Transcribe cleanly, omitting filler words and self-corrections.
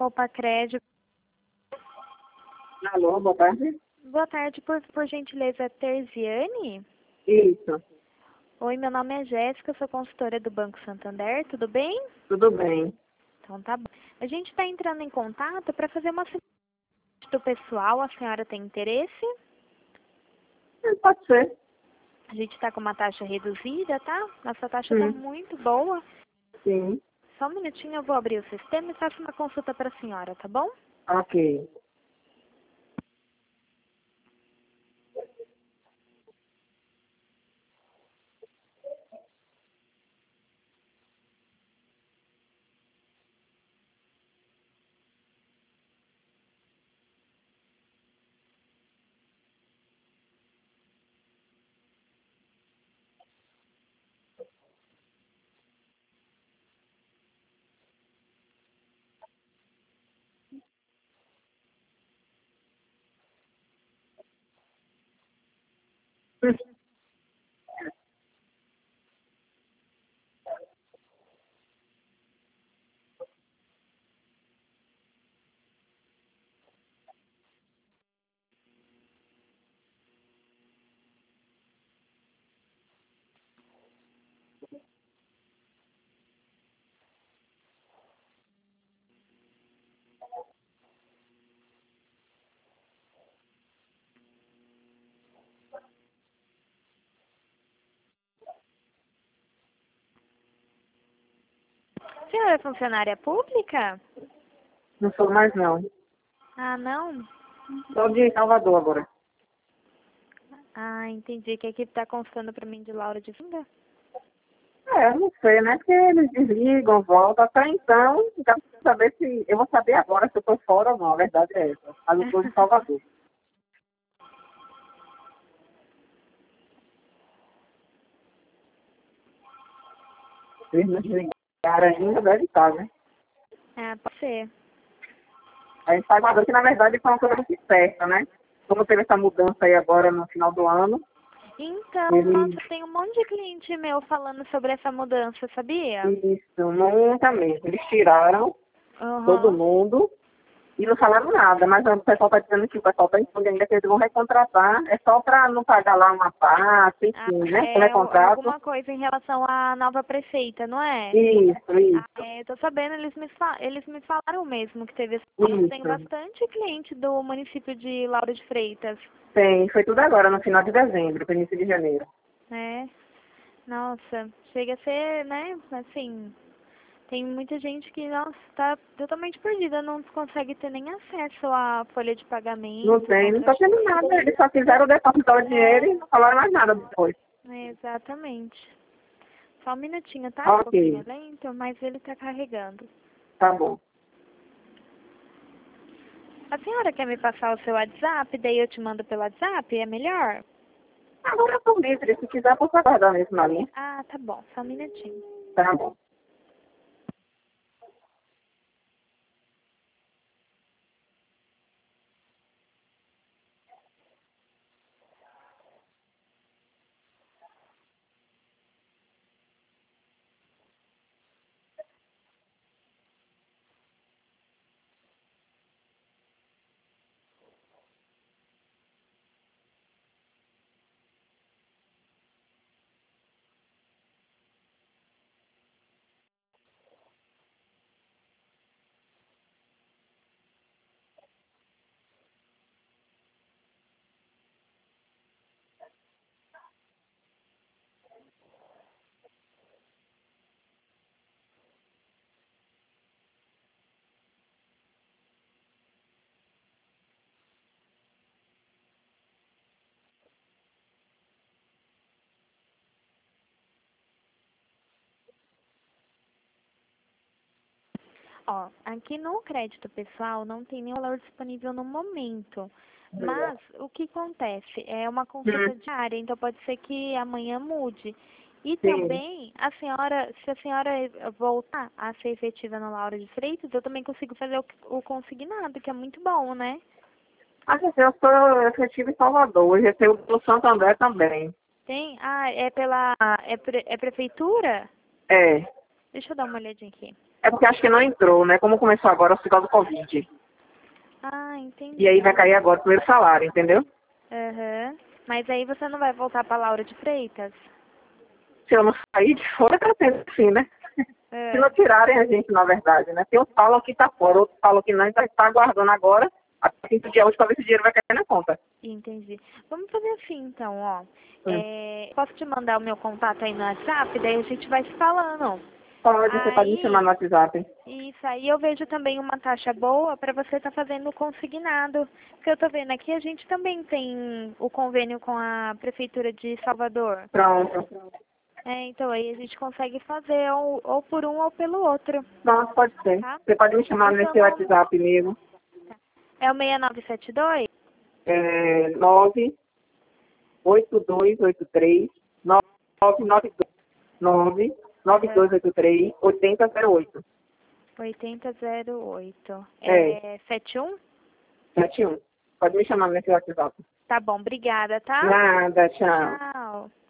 Opa, crédito. Alô, boa tarde. Boa tarde, por gentileza, Terziane? Isso, Oi, meu nome é Jéssica, sou consultora do Banco Santander, tudo bem? tudo bem. Então tá bom. A gente está entrando em contato para fazer uma simulação do pessoal, a senhora tem interesse? Pode ser. A gente está com uma taxa reduzida, tá? Nossa taxa está Sim, muito boa. sim. Só um minutinho, eu vou abrir o sistema e faço uma consulta para a senhora, tá bom? Ok. A senhora é funcionária pública? Não sou mais não. Ah, não? Sou de Salvador agora. Ah, entendi. Que a equipe está constando para mim de Laura de Vinda? Não sei, né? Porque eles desligam, voltam. Até então, já preciso saber se... Eu vou saber agora se eu tô fora ou não. A verdade é essa. Mas eu sou de Salvador. Eles não desligaram ainda, deve estar, né? É, pode ser. A gente está aguardando que, na verdade, foi uma coisa muito certa, né? Como teve essa mudança aí agora no final do ano, Então, nossa, eles... tem um monte de cliente meu falando sobre essa mudança, sabia? Isso, muita mesmo. Eles tiraram todo Aham. mundo e não falaram nada, mas o pessoal está dizendo que o pessoal está entendendo ainda que eles vão recontratar, é só para não pagar lá uma parte, Ah, enfim, né? O é recontrato. alguma coisa em relação à nova prefeita, não é? Isso, Ah, isso, é, tô sabendo, eles me falaram mesmo que teve esse... Tem isso. bastante cliente do município de Lauro de Freitas, Tem, foi tudo agora, no final de dezembro, no início de janeiro. né? Nossa, chega a ser, né, assim, tem muita gente que, nossa, tá totalmente perdida, não consegue ter nem acesso à folha de Não pagamento, tem, não está tendo contra-cheque. nada, eles só fizeram depositar o dinheiro e não falaram mais nada depois. Exatamente. Só um minutinho, tá? Um pouquinho Ok, lento, mas ele tá carregando. tá bom. A senhora quer me passar o seu WhatsApp, daí eu te mando pelo WhatsApp? É melhor? Agora eu estou livre, se quiser, posso aguardar mesmo na linha. Ah, tá bom, só um minutinho. Tá bom. Ó, aqui no crédito pessoal não tem nenhum valor disponível no momento. Mas o que acontece? É uma consulta diária, então pode ser que amanhã mude. E Sim. também, se a senhora voltar a ser efetiva na Laura de Freitas, eu também consigo fazer o consignado, que é muito bom, né? Mas assim, eu sou efetivo em Salvador, eu recebo do Santo André também. Tem? Ah, é prefeitura? É, Deixa eu dar uma olhadinha aqui. É porque acho que não entrou, né? Como começou agora, por causa do Covid. Ah, entendi. E aí vai cair agora o primeiro salário, entendeu? Aham. Mas aí você não vai voltar pra Laura de Freitas? Se eu não sair de fora, tá sendo assim, né? Se É. não tirarem a gente, na verdade, né? Tem uns falam que tá fora, outros falam que não, então tá aguardando agora, até 5 dias hoje, pra ver se o dinheiro vai cair na conta. Entendi. Vamos fazer assim, então, ó. Hum. Posso te mandar o meu contato aí no WhatsApp? Daí a gente vai se falando. Você pode me chamar no Aí, WhatsApp. isso aí eu vejo também uma taxa boa para você estar fazendo o consignado. Porque eu tô vendo aqui, a gente também tem o convênio com a Prefeitura de Salvador. Pronto. Então aí a gente consegue fazer ou por um ou pelo outro, Nossa, pode ser. tá? Você pode me chamar O seu nesse nome WhatsApp mesmo. é o 6972? É 98283 99283 8008. 8008. É, 71? 71. Pode me chamar nesse WhatsApp. Tá bom, obrigada, tá? Nada, tchau. Tchau.